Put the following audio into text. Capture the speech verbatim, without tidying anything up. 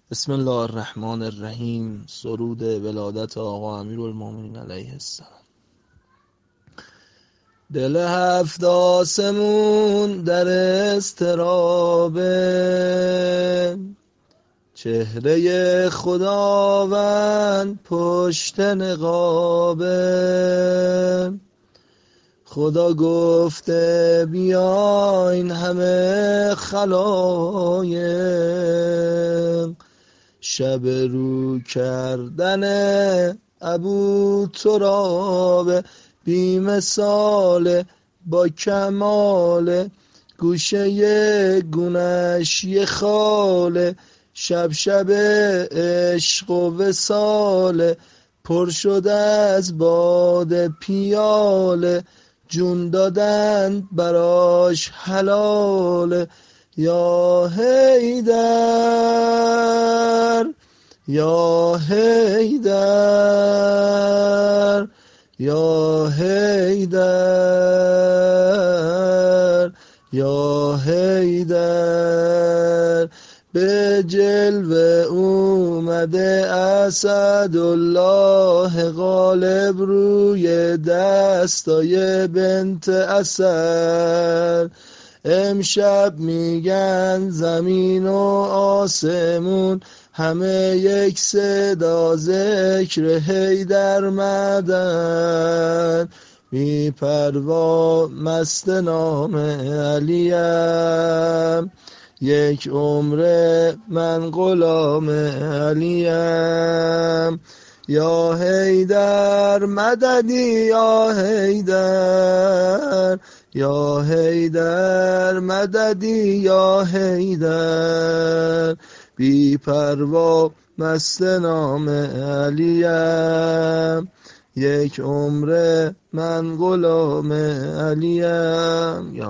بسم الله الرحمن الرحیم. سرود ولادت آقا امیرالمومنین علیه السلام. دل هفت آسمون در اضطرابه، چهره خداوند پشت نقابه. خدا گفته بیاین همه خلایق، شب رو کردن ابو تراب بی مثال با کمال، گوشه گونش یه خاله، شب شب عشق و وصاله، پر شده از باد پیاله، جون دادن براش حلاله. یا حیدر یا حیدر یا حیدر یا حیدر، به جلوه اومده اسدالله غالب روی دستای بنت اسد. امشب میگن زمین و آسمون همه یک صدا ذکر حیدر مدد. بی پروا مست نام علیم، یک عمر من غلام علیم. یا حیدر مددی یا حیدر یا حیدر مددی یا حیدر، بی پروا مست نام علیم، یک عمر من غلام علیم.